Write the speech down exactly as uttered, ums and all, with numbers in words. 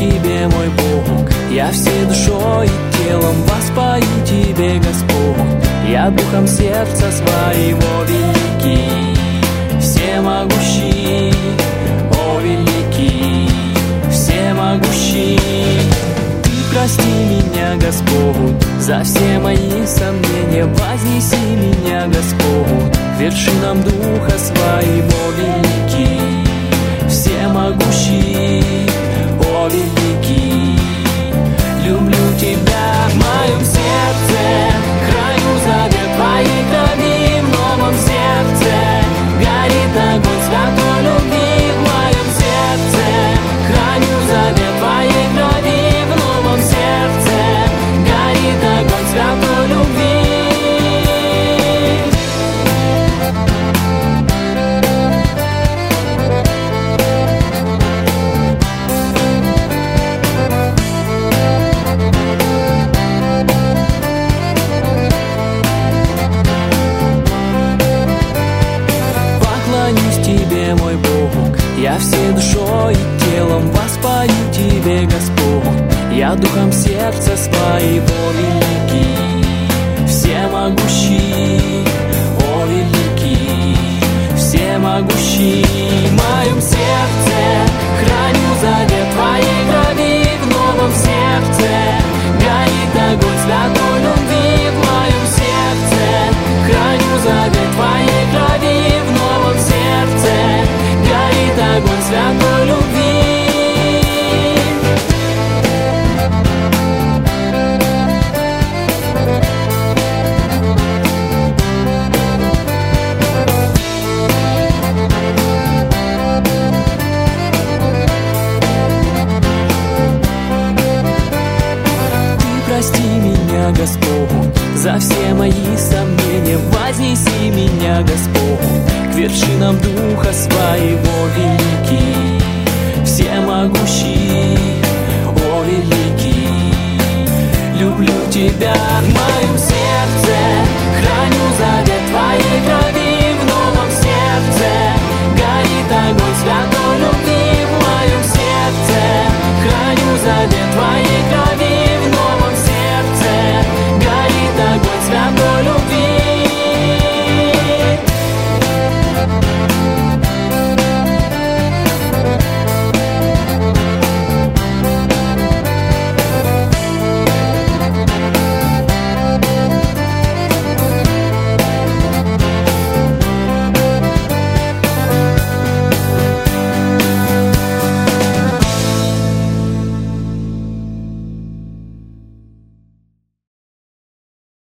Тебе, мой Бог, я всей душой и телом воспою Тебе, Господь. Я духом сердца своего великий, всемогущий, о великий, всемогущий. Ты прости меня, Господь, за все мои сомнения. Вознеси меня, Господь, к вершинам духа своего великий, всемогущий, о великий. Люблю Тебя в моем сердце, храню завет Твоей крови. В новом сердце горит огонь святой любви. В моем сердце храню завет Твоей крови. В новом сердце горит огонь святой любви. Мой Бог, я всей душой и телом воспою Тебе, Господь. Я духом сердца своего великий, всемогущий, о великий, всемогущий. В моем сердце храню завет Твоей крови. В новом сердце горит огонь святой любви. В моем сердце храню завет Твоей крови. В новом сердце горит огонь святой любви. Ты прости меня, Господь, за все мои сомнения. Вознеси меня, Господь, к вершинам духа своего великий, всемогущий, о великий. Люблю Тебя в моем сердце, храню завет Твоей крови.